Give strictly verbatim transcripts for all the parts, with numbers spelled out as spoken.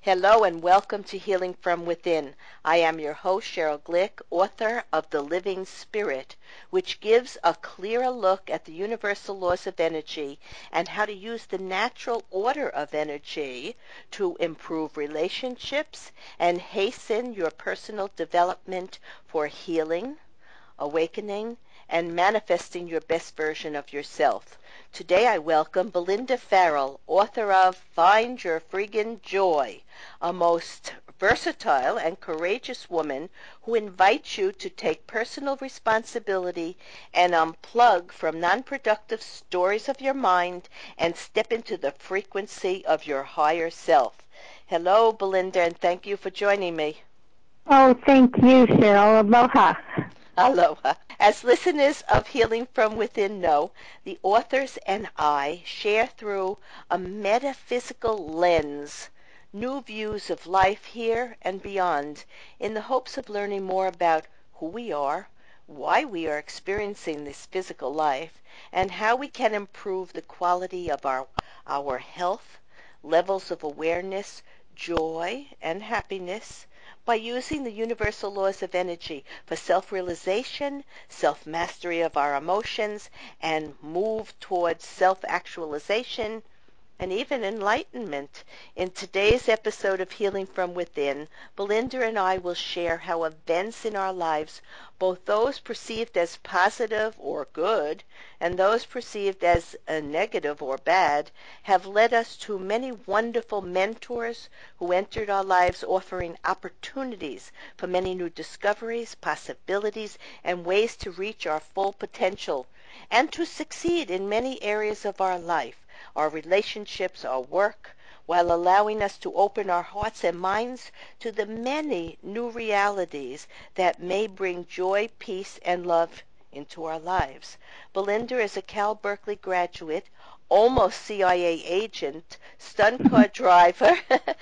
Hello and welcome to Healing from Within. I am your host, Cheryl Glick, author of The Living Spirit, which gives a clearer look at the universal laws of energy and how to use the natural order of energy to improve relationships and hasten your personal development for healing, awakening, and manifesting your best version of yourself. Today I welcome Belinda Farrell, author of Find Your Friggin' Joy, a most versatile and courageous woman who invites you to take personal responsibility and unplug from non-productive stories of your mind and step into the frequency of your higher self. Hello, Belinda, and thank you for joining me. Oh, thank you, Cheryl. Aloha. Aloha. As listeners of Healing from Within know, the authors and I share through a metaphysical lens new views of life here and beyond in the hopes of learning more about who we are, why we are experiencing this physical life, and how we can improve the quality of our, our health, levels of awareness, joy, and happiness by using the universal laws of energy for self-realization, self-mastery of our emotions, and move towards self-actualization and even enlightenment. In today's episode of Healing from Within, Belinda and I will share how events in our lives, both those perceived as positive or good, and those perceived as uh, negative or bad, have led us to many wonderful mentors who entered our lives offering opportunities for many new discoveries, possibilities, and ways to reach our full potential and to succeed in many areas of our life, our relationships, our work, while allowing us to open our hearts and minds to the many new realities that may bring joy, peace, and love into our lives. Belinda is a Cal Berkeley graduate, almost C I A agent, stunt car driver,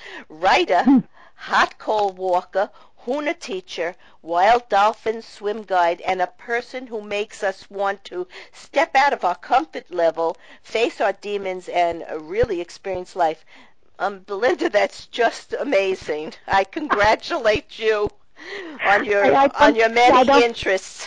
writer, hot coal walker, Huna teacher, wild dolphin swim guide, and a person who makes us want to step out of our comfort level, face our demons, and really experience life. Um, Belinda, that's just amazing. I congratulate you on your I, I on don't, your I many don't, interests.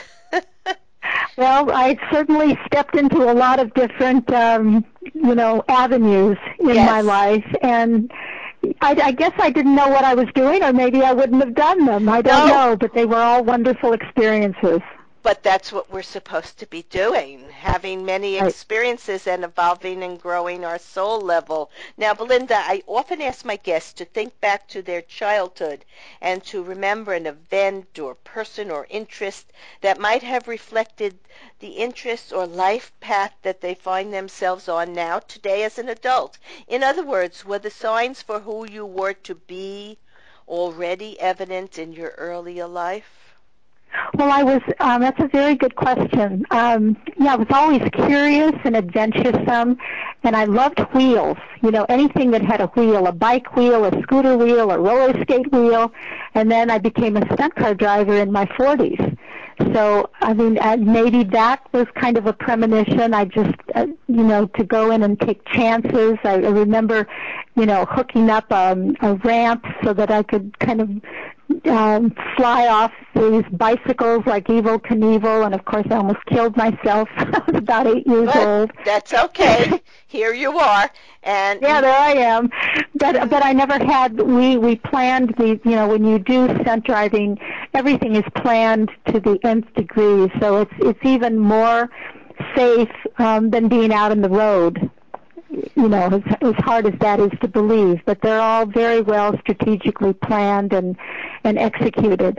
well, I certainly stepped into a lot of different, um, you know, avenues in my Yes. life, and I, I guess I didn't know what I was doing, or maybe I wouldn't have done them. I don't No, know, but they were all wonderful experiences. but that's what we're supposed to be doing, having many Right. experiences and evolving and growing our soul level. Now, Belinda, I often ask my guests to think back to their childhood and to remember an event or person or interest that might have reflected the interest or life path that they find themselves on now, today as an adult. In other words, were the signs for who you were to be already evident in your earlier life? Well, I was, um, that's a very good question. Um, yeah, I was always curious and adventuresome, and I loved wheels. You know, anything that had a wheel, a bike wheel, a scooter wheel, a roller skate wheel, and then I became a stunt car driver in my forties. So, I mean, uh, maybe that was kind of a premonition. I just, uh, you know, to go in and take chances. I, I remember, you know, hooking up um, a ramp so that I could kind of um, fly off these bicycles like Evel Knievel, and of course I almost killed myself. I was about eight years But old. that's okay. Here you are, and Yeah, there I am. But but I never had. We we planned the. You know, when you do stunt driving, everything is planned to the nth degree. So it's it's even more safe um, than being out in the road. You know, as, as hard as that is to believe, but they're all very well strategically planned and and executed.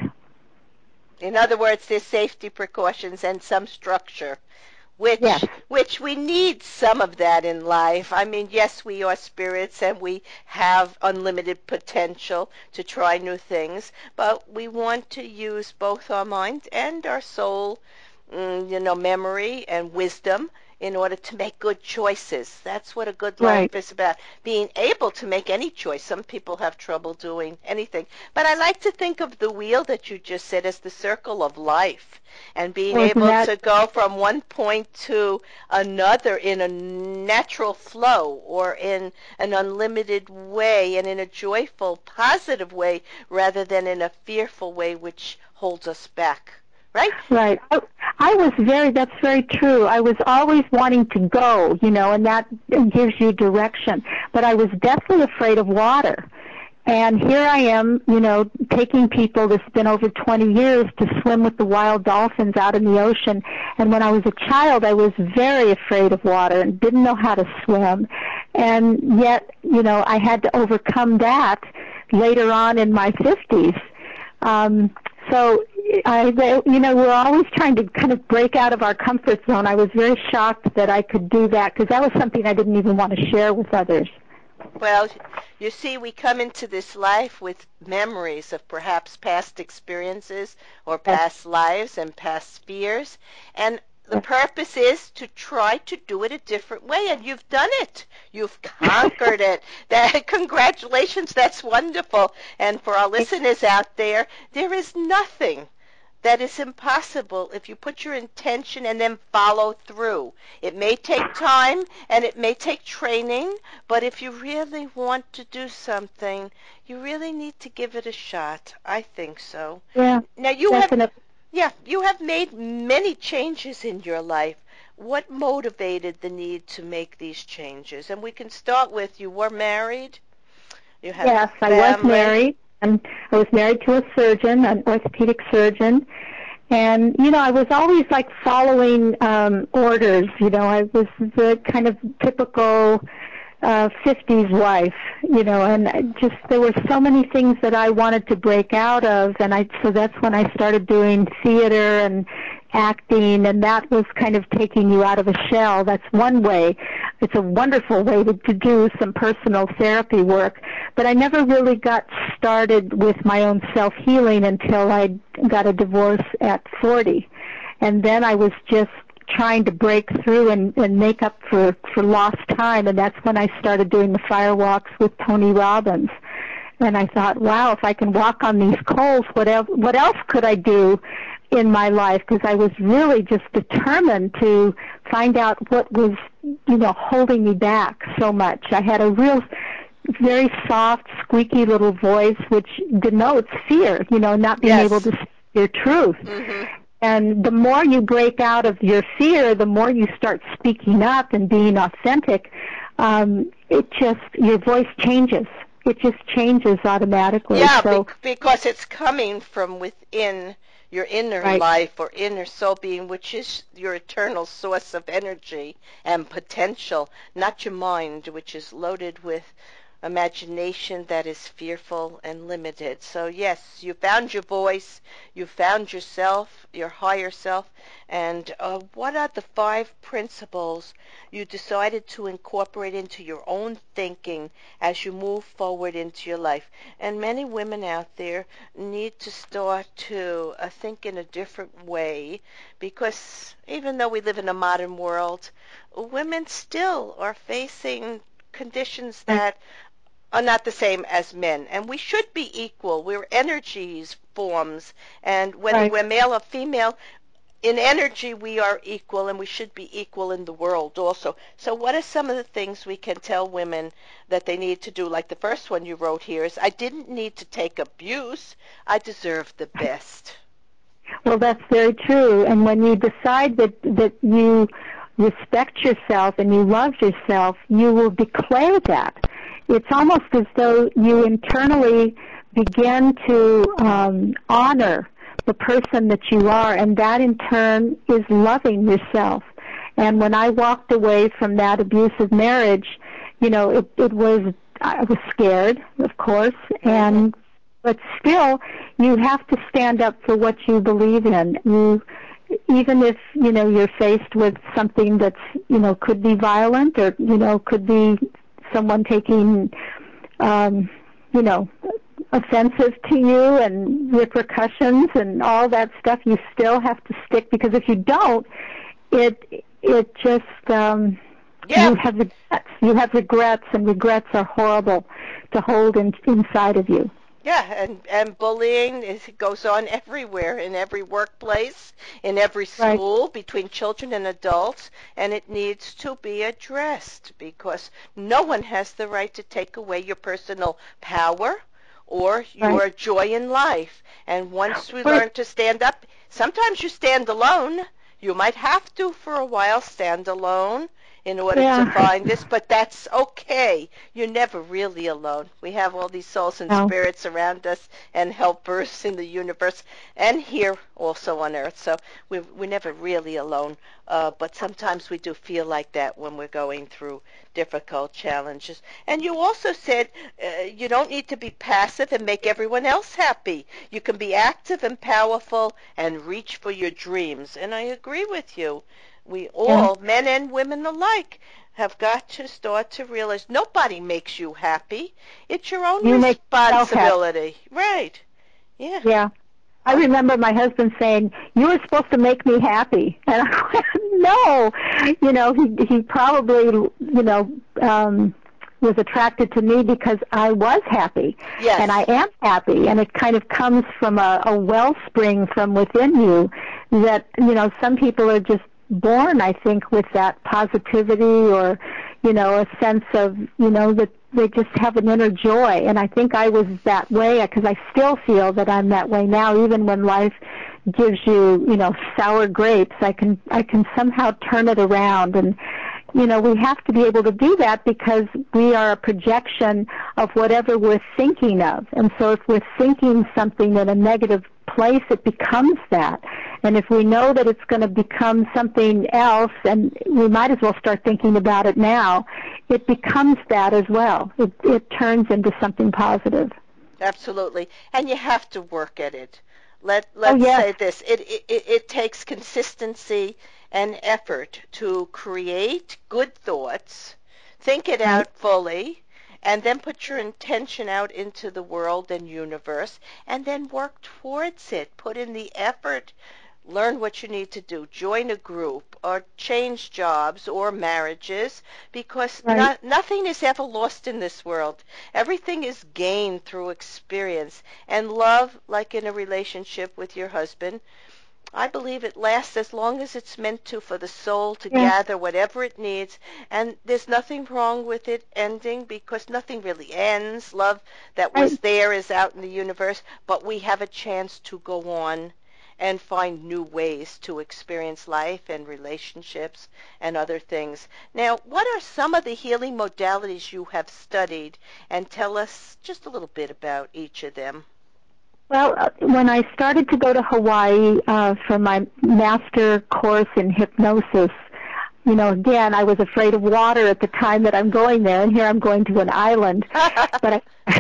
in other words, there's safety precautions and some structure, Yes. which which we need some of that in life. I mean, yes, we are spirits and we have unlimited potential to try new things, but we want to use both our mind and our soul, mm, you know, memory and wisdom in order to make good choices. That's what a good Right. life is about, being able to make any choice. Some people have trouble doing anything. But I like to think of the wheel that you just said as the circle of life, and being Wasn't able that to go from one point to another in a natural flow or in an unlimited way and in a joyful, positive way rather than in a fearful way which holds us back. Right? right? I, I was very. That's very true. I was always wanting to go, you know, and that gives you direction. But I was deathly afraid of water. And here I am, you know, taking people, this has been over twenty years, to swim with the wild dolphins out in the ocean. And when I was a child, I was very afraid of water and didn't know how to swim. And yet, you know, I had to overcome that later on in my fifties. Um, so, I, you know, we're always trying to kind of break out of our comfort zone. I was very shocked that I could do that because that was something I didn't even want to share with others. Well, you see, we come into this life with memories of perhaps past experiences or past lives and past fears, and the purpose is to try to do it a different way, and you've done it. You've conquered it. That, congratulations, that's wonderful. And for our listeners out there, there is nothing that is impossible if you put your intention and then follow through. It may take time and it may take training, but if you really want to do something, you really need to give it a shot. I think so. Yeah, now you definitely. have yeah, you have made many changes in your life. What motivated the need to make these changes? And we can start with, you were married. You have yes, I was married. And I was married to a surgeon, an orthopedic surgeon. And, you know, I was always like following um, orders. You know, I was the kind of typical uh, fifties wife, you know, and just there were so many things that I wanted to break out of. And I so that's when I started doing theater and acting, and that was kind of taking you out of a shell. That's one way. It's a wonderful way to, to do some personal therapy work. But I never really got started with my own self-healing until I got a divorce at forty. And then I was just trying to break through and, and make up for, for lost time, and that's when I started doing the fire walks with Tony Robbins. And I thought, wow, if I can walk on these coals, what else, what else could I do in my life? Because I was really just determined to find out what was, you know, holding me back so much. I had a real, very soft, squeaky little voice, which denotes fear, you know, not being yes. able to speak your truth. Mm-hmm. And the more you break out of your fear, the more you start speaking up and being authentic, um, it just, your voice changes. It just changes automatically. Yeah, so, be- because it's coming from within your inner right. life or inner soul being, which is your eternal source of energy and potential, not your mind, which is loaded with imagination that is fearful and limited. So yes, you found your voice, you found yourself, your higher self, and uh, what are the five principles you decided to incorporate into your own thinking as you move forward into your life? And many women out there need to start to uh, think in a different way, because even though we live in a modern world, women still are facing conditions that are not the same as men, and we should be equal. We're energies, forms, and whether right. we're male or female, in energy we are equal, and we should be equal in the world also. So what are some of the things we can tell women that they need to do? Like the first one you wrote here is, I didn't need to take abuse. I deserve the best. Well, that's very true. And when you decide that, that you respect yourself and you love yourself, you will declare that. It's almost as though you internally begin to um, honor the person that you are, and that in turn is loving yourself. And when I walked away from that abusive marriage, you know, it, it was, I was scared, of course, and mm-hmm. but still, you have to stand up for what you believe in. You, even if, you know, you're faced with something that's, you know, could be violent or, you know, could be someone taking, um, you know, offensive to you and repercussions and all that stuff, you still have to stick, because if you don't, it it just, um, Yeah. you have regrets. You have regrets, and regrets are horrible to hold in, inside of you. Yeah, and, and bullying is, goes on everywhere, in every workplace, in every Right. school, between children and adults, and it needs to be addressed because no one has the right to take away your personal power or your Right. joy in life. And once we Right. learn to stand up, sometimes you stand alone. You might have to, for a while, stand alone in order Yeah. to find this, but that's okay. You're never really alone. We have all these souls and No. spirits around us and helpers in the universe and here also on Earth, so we're, we're never really alone, uh, but sometimes we do feel like that when we're going through difficult challenges. And you also said uh, you don't need to be passive and make everyone else happy. You can be active and powerful and reach for your dreams, and I agree with you. We all, yeah. men and women alike, have got to start to realize nobody makes you happy. It's your own you responsibility. Right. Yeah. Yeah. I remember my husband saying, "You were supposed to make me happy," and I went, "No." You know, he he probably, you know, um, was attracted to me because I was happy, yes. and I am happy, and it kind of comes from a, a wellspring from within you that, you know, some people are just born, I think, with that positivity or, you know, a sense of, you know, that they just have an inner joy. And I think I was that way because I still feel that I'm that way now, even when life gives you, you know, sour grapes. I can, I can somehow turn it around. And, you know, we have to be able to do that because we are a projection of whatever we're thinking of. And so if we're thinking something in a negative place, it becomes that. And if we know that it's going to become something else, and we might as well start thinking about it now, it becomes that as well. It, it turns into something positive. Absolutely. And you have to work at it. Let, let's oh, yes. say this. It, it, it takes consistency and effort to create good thoughts, think it right. out fully, and then put your intention out into the world and universe, and then work towards it. Put in the effort. Learn what you need to do. Join a group or change jobs or marriages because right. not, nothing is ever lost in this world. Everything is gained through experience. And love, like in a relationship with your husband, I believe it lasts as long as it's meant to for the soul to yeah. gather whatever it needs. And there's nothing wrong with it ending because nothing really ends. Love that was right. there is out in the universe, but we have a chance to go on and find new ways to experience life and relationships and other things. Now, what are some of the healing modalities you have studied? And tell us just a little bit about each of them. Well, uh, when I started to go to Hawaii uh, for my master course in hypnosis, you know, again, I was afraid of water at the time that I'm going there, and here I'm going to an island. But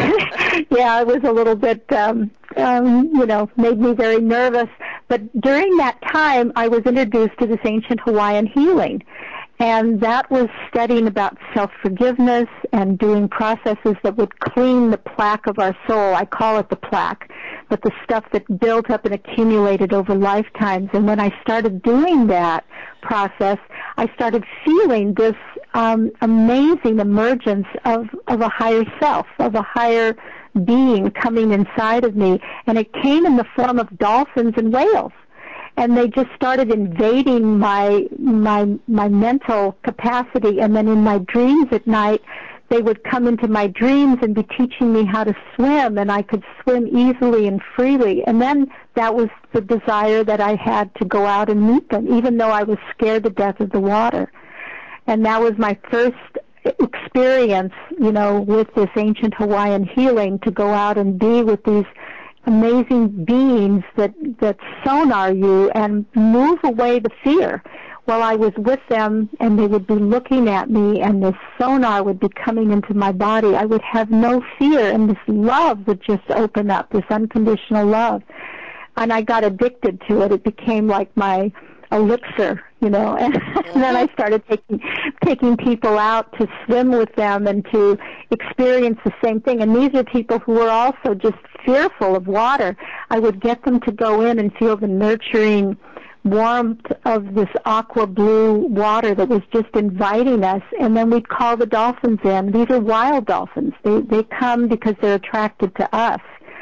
I, yeah, it was a little bit, um, um, you know, made me very nervous. But during that time, I was introduced to this ancient Hawaiian healing. And that was studying about self-forgiveness and doing processes that would clean the plaque of our soul. I call it the plaque, but the stuff that built up and accumulated over lifetimes. And when I started doing that process, I started feeling this um, amazing emergence of, of a higher self, of a higher being coming inside of me. And it came in the form of dolphins and whales. And they just started invading my my my mental capacity, and then in my dreams at night, they would come into my dreams and be teaching me how to swim, and I could swim easily and freely. And then that was the desire that I had to go out and meet them, even though I was scared to death of the water. And that was my first experience, you know, with this ancient Hawaiian healing, to go out and be with these amazing beings that, that sonar you and move away the fear. While I was with them and they would be looking at me and this sonar would be coming into my body, I would have no fear, and this love would just open up, this unconditional love. And I got addicted to it. It became like my elixir, you know, and mm-hmm. then I started taking taking people out to swim with them and to experience the same thing. And these are people who were also just fearful of water. I would get them to go in and feel the nurturing warmth of this aqua blue water that was just inviting us, and then we'd call the dolphins in. These are wild dolphins. They they come because they're attracted to us.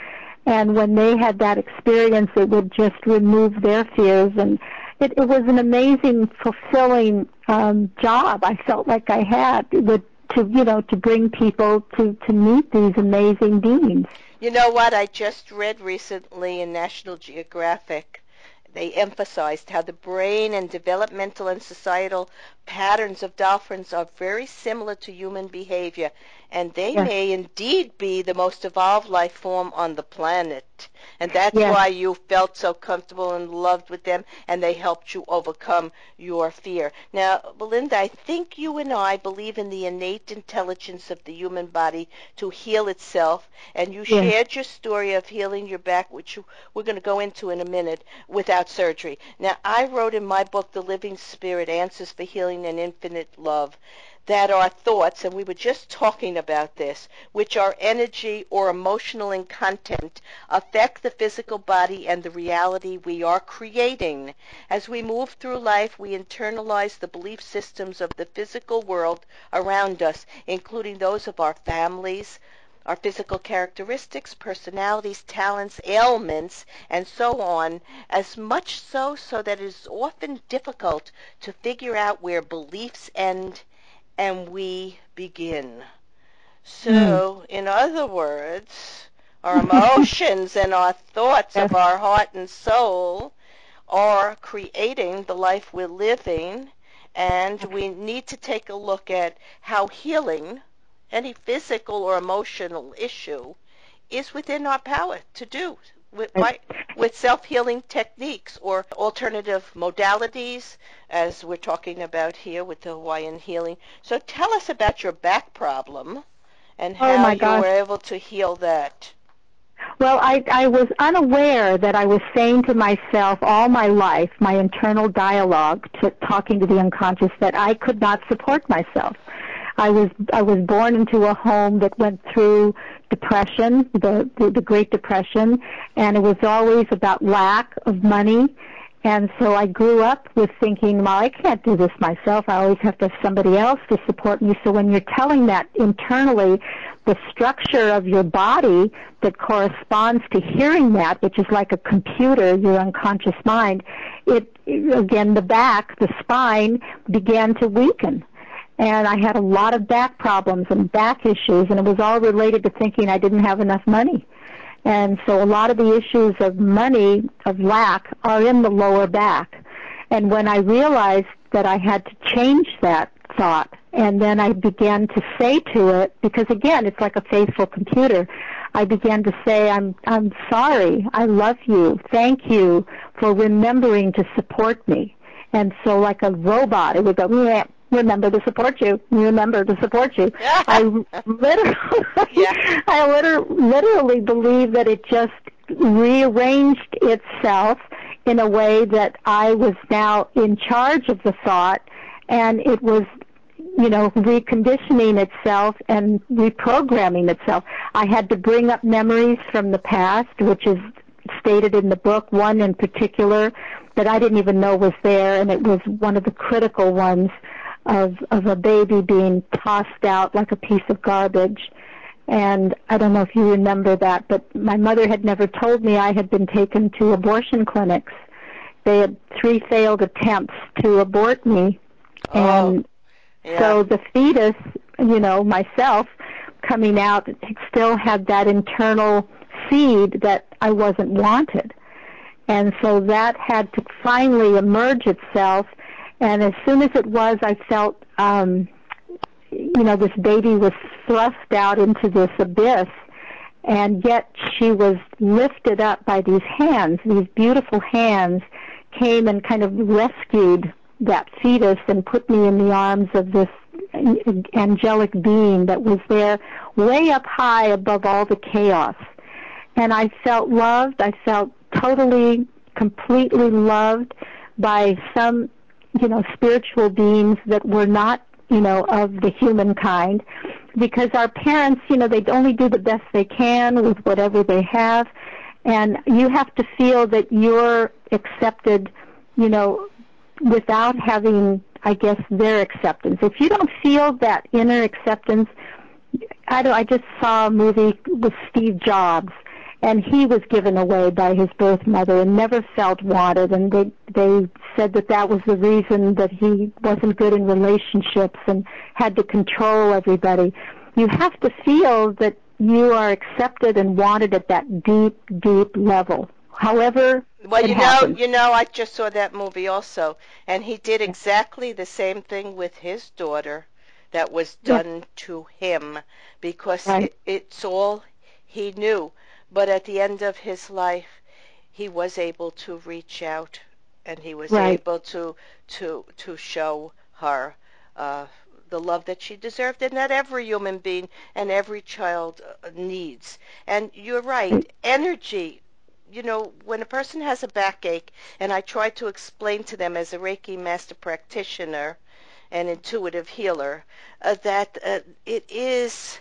And when they had that experience, it would just remove their fears. And it, it was an amazing, fulfilling um, job I felt like I had with, to, you know, to bring people to, to meet these amazing beings. You know what? I just read recently in National Geographic, they emphasized how the brain and developmental and societal patterns of dolphins are very similar to human behavior, and they yes. may indeed be the most evolved life form on the planet. And that's yes. why you felt so comfortable and loved with them, and they helped you overcome your fear. Now, Belinda, I think you and I believe in the innate intelligence of the human body to heal itself, and you yes. shared your story of healing your back, which we're going to go into in a minute, without surgery. Now, I wrote in my book, The Living Spirit, Answers for Healing and Infinite Love, that our thoughts, and we were just talking about this, which are energy or emotional in content, affect the physical body and the reality we are creating. As we move through life, we internalize the belief systems of the physical world around us, including those of our families, our physical characteristics, personalities, talents, ailments, and so on, as much so so that it is often difficult to figure out where beliefs end and we begin. So, mm. in other words, our emotions and our thoughts yes. of our heart and soul are creating the life we're living, and we need to take a look at how healing any physical or emotional issue is within our power to do with, by, with self-healing techniques or alternative modalities, as we're talking about here with the Hawaiian healing. So tell us about your back problem and oh how my you gosh. were able to heal that. Well, I, I was unaware that I was saying to myself all my life, my internal dialogue, to talking to the unconscious, that I could not support myself. I was I was born into a home that went through depression, the, the the Great Depression, and it was always about lack of money. And so I grew up with thinking, well, I can't do this myself. I always have to have somebody else to support me. So when you're telling that internally, the structure of your body that corresponds to hearing that, which is like a computer, your unconscious mind, it, again, the back, the spine began to weaken. And I had a lot of back problems and back issues, and it was all related to thinking I didn't have enough money. And so a lot of the issues of money, of lack, are in the lower back. And when I realized that I had to change that thought, and then I began to say to it, because again, it's like a faithful computer, I began to say, I'm I'm sorry, I love you, thank you for remembering to support me. And so like a robot, it would go, yeah, remember to support you, remember to support you. I literally, yeah. I liter- literally believe that it just rearranged itself in a way that I was now in charge of the thought, and it was, you know, reconditioning itself and reprogramming itself. I had to bring up memories from the past, which is stated in the book, one in particular that I didn't even know was there, and it was one of the critical ones of of a baby being tossed out like a piece of garbage. And I don't know if you remember that, but my mother had never told me I had been taken to abortion clinics. They had three failed attempts to abort me. Oh, and yeah. So the fetus, you know, myself, coming out, still had that internal seed that I wasn't wanted. And so that had to finally emerge itself. And as soon as it was, I felt, um, you know, this baby was thrust out into this abyss, and yet she was lifted up by these hands. These beautiful hands came and kind of rescued that fetus and put me in the arms of this angelic being that was there way up high above all the chaos. And I felt loved. I felt totally, completely loved by some, you know, spiritual beings that were not, you know, of the human kind, because our parents, you know, they only do the best they can with whatever they have, and you have to feel that you're accepted you know, without having, I guess, their acceptance. If you don't feel that inner acceptance, I, don't, I just saw a movie with Steve Jobs, and he was given away by his birth mother and never felt wanted, and they they said that that was the reason that he wasn't good in relationships and had to control everybody. You have to feel that you are accepted and wanted at that deep, deep level. However, well, it you know, happens. you know, I just saw that movie also, and he did exactly the same thing with his daughter that was done Yes. to him, because Right. it, it's all he knew. But at the end of his life, he was able to reach out, and he was Right. able to to to show her uh, the love that she deserved, and that every human being and every child uh, needs. And you're right, energy. You know, when a person has a backache, and I try to explain to them as a Reiki master practitioner and intuitive healer, uh, that uh, it is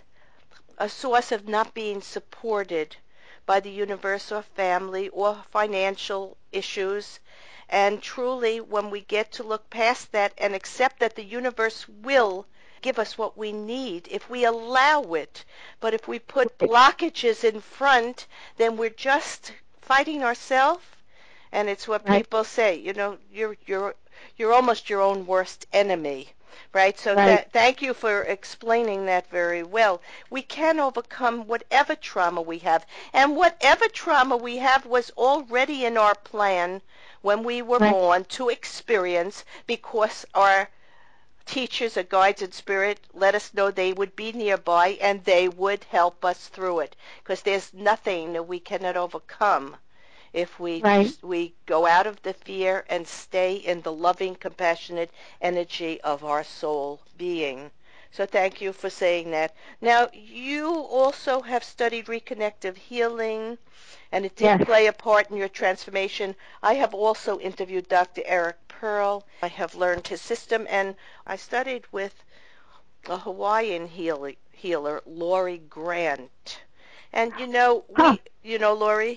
a source of not being supported by the universe or family or financial issues. And truly, when we get to look past that and accept that the universe will give us what we need if we allow it. But if we put blockages in front, then we're just fighting ourselves. And it's what Right. people say, you know, you're you're you're almost your own worst enemy. Right? So Right. th- thank you for explaining that very well. We can overcome whatever trauma we have. And whatever trauma we have was already in our plan when we were Right. born to experience, because our teachers or guides in spirit let us know they would be nearby and they would help us through it. Because there's nothing that we cannot overcome if we Right. we go out of the fear and stay in the loving, compassionate energy of our soul being. So thank you for saying that. Now, you also have studied reconnective healing, and it did Yes. play a part in your transformation. I have also interviewed Doctor Eric Pearl. I have learned his system, and I studied with a Hawaiian healer, healer Laurie Grant. And you know, we, Huh. you know, Laurie?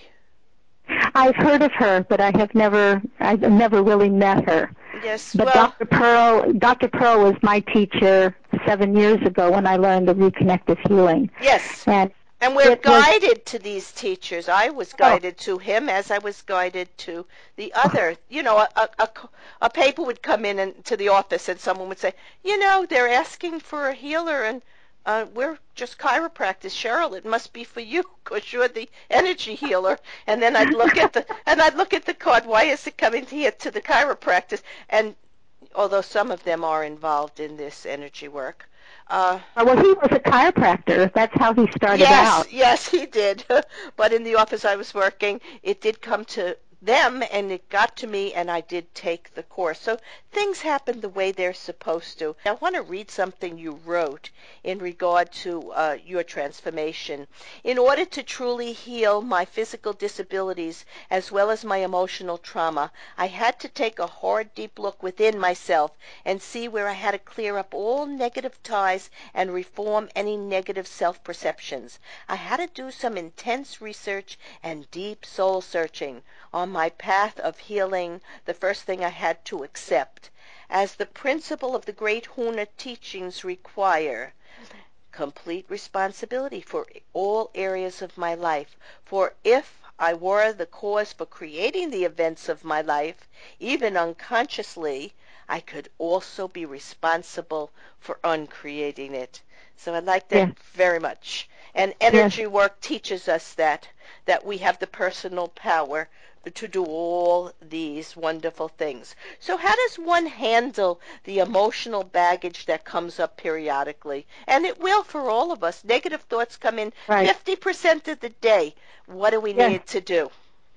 I've heard of her, but I have never, I've never really met her. Yes, But well, Doctor Pearl, Doctor Pearl was my teacher seven years ago when I learned the reconnective healing. yes. And And we're it was, guided to these teachers. I was guided to him as I was guided to the other. You know, a, a, a, a paper would come in and, to the office, and someone would say, you know, they're asking for a healer, and uh, we're just chiropractors. Cheryl, it must be for you because you're the energy healer. And then I'd look at the and I'd look at the card. Why is it coming here to the chiropractors? And although some of them are involved in this energy work. Uh, well, he was a chiropractor. That's how he started yes, out. yes, he did. But in the office I was working, it did come to them, and it got to me, and I did take the course. So things happen the way they're supposed to. I want to read something you wrote in regard to uh, your transformation. In order to truly heal my physical disabilities as well as my emotional trauma, I had to take a hard, deep look within myself and see where I had to clear up all negative ties and reform any negative self-perceptions. I had to do some intense research and deep soul searching. On my path of healing, the first thing I had to accept, as the principle of the great Huna teachings require, complete responsibility for all areas of my life. For if I were the cause for creating the events of my life, even unconsciously, I could also be responsible for uncreating it. So I like that Yes. very much. And energy work teaches us that, that we have the personal power to do all these wonderful things. So how does one handle the emotional baggage that comes up periodically? And it will for all of us. Negative thoughts come in Right. fifty percent of the day. What do we Yes. need to do?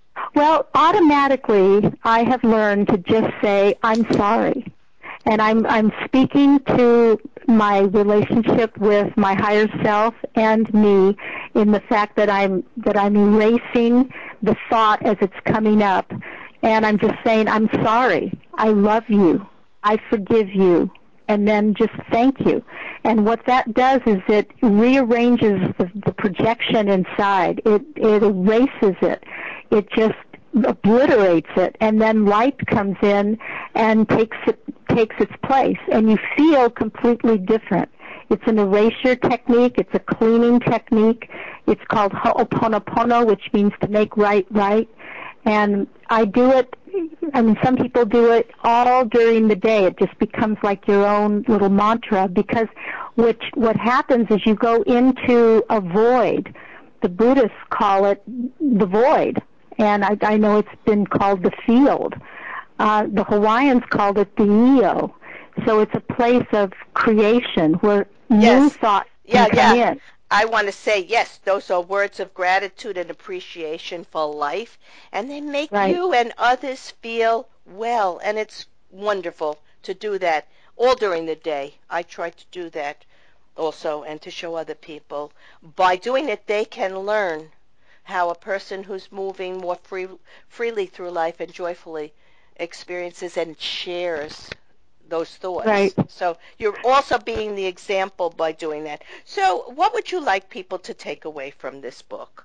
Well, automatically, I have learned to just say, I'm sorry. And I'm I'm speaking to my relationship with my higher self and me in the fact that I'm that I'm erasing the thought as it's coming up, and I'm just saying, I'm sorry. I love you. I forgive you. And then just thank you. And what that does is it rearranges the, the projection inside. It it erases it. It just obliterates it, and then light comes in and takes it takes its place, and you feel completely different. It's an erasure technique. It's a cleaning technique. It's called Ho'oponopono, which means to make right right. And I do it, I mean, some people do it all during the day. It just becomes like your own little mantra, because which, what happens is you go into a void. The Buddhists call it the void, and I, I know it's been called the field. Uh, the Hawaiians called it the Io. So it's a place of creation where yes. new thoughts yeah, can come yeah. in. I want to say, yes, those are words of gratitude and appreciation for life, and they make Right. you and others feel well, and it's wonderful to do that all during the day. I try to do that also, and to show other people. By doing it, they can learn how a person who's moving more free, freely through life and joyfully experiences and shares those thoughts. Right. So you're also being the example by doing that. So what would you like people to take away from this book?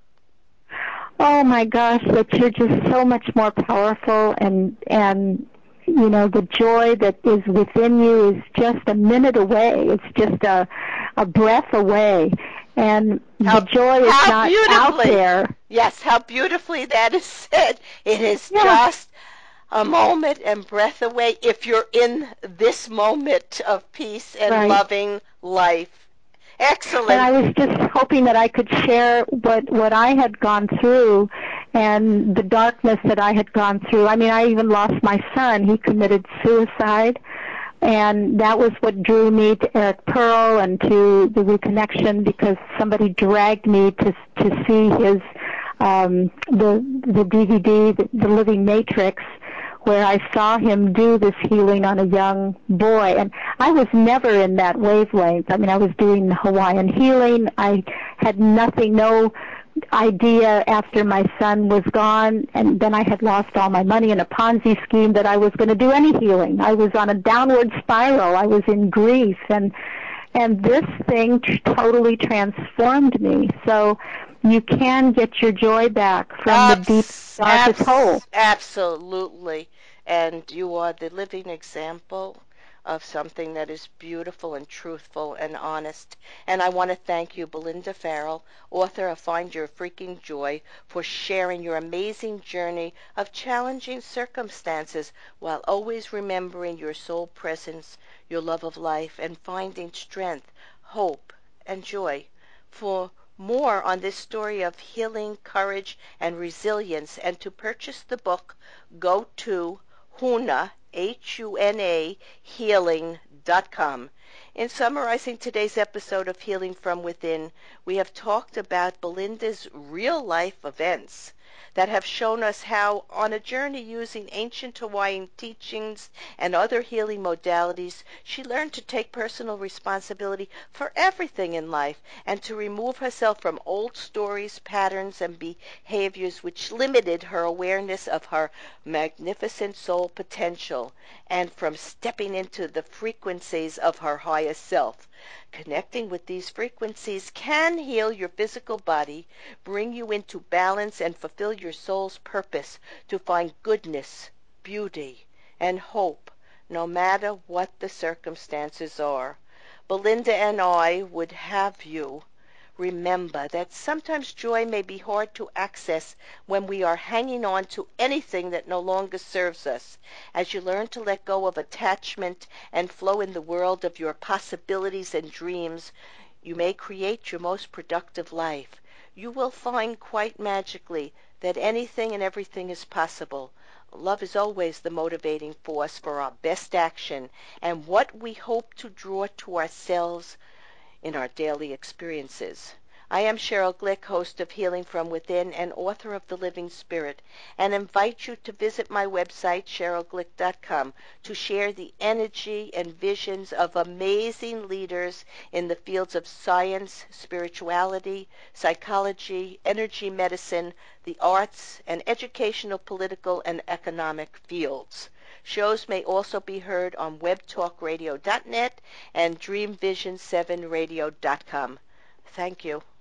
Oh my gosh, that you're just so much more powerful, and and you know, the joy that is within you is just a minute away. It's just a a breath away, and how, the joy is not out there. Yes, how beautifully that is said. It is yeah. just a moment and breath away if you're in this moment of peace and right. loving life. Excellent. And I was just hoping that I could share what, what I had gone through and the darkness that I had gone through. I mean, I even lost my son. He committed suicide. And that was what drew me to Eric Pearl and to the Reconnection, because somebody dragged me to to see his um, the the D V D, the, the Living Matrix, where I saw him do this healing on a young boy. And I was never in that wavelength. I mean, I was doing Hawaiian healing. I had nothing, no idea after my son was gone, and then I had lost all my money in a Ponzi scheme that I was going to do any healing. I was on a downward spiral. I was in grief, and and this thing t- totally transformed me. So you can get your joy back from abs- the deep, darkest abs- hole. Absolutely. And you are the living example of something that is beautiful and truthful and honest. And I want to thank you, Belinda Farrell, author of Find Your Freaking Joy, for sharing your amazing journey of challenging circumstances while always remembering your soul presence, your love of life, and finding strength, hope, and joy. For more on this story of healing, courage, and resilience, and to purchase the book, go to Huna, H U N A, healing dot com. In summarizing today's episode of Healing from Within, we have talked about Belinda's real-life events that have shown us how, on a journey using ancient Hawaiian teachings and other healing modalities, she learned to take personal responsibility for everything in life and to remove herself from old stories, patterns, and behaviors which limited her awareness of her magnificent soul potential, and from stepping into the frequencies of her higher self. Connecting with these frequencies can heal your physical body, bring you into balance, and fulfill your soul's purpose to find goodness, beauty, and hope, no matter what the circumstances are. Belinda and I would have you remember that sometimes joy may be hard to access when we are hanging on to anything that no longer serves us. As you learn to let go of attachment and flow in the world of your possibilities and dreams, you may create your most productive life. You will find quite magically that anything and everything is possible. Love is always the motivating force for our best action and what we hope to draw to ourselves in our daily experiences. I am Cheryl Glick, host of Healing from Within and author of The Living Spirit, and invite you to visit my website, cheryl glick dot com, to share the energy and visions of amazing leaders in the fields of science, spirituality, psychology, energy medicine, the arts, and educational, political, and economic fields. Shows may also be heard on web talk radio dot net and dream vision seven radio dot com. Thank you.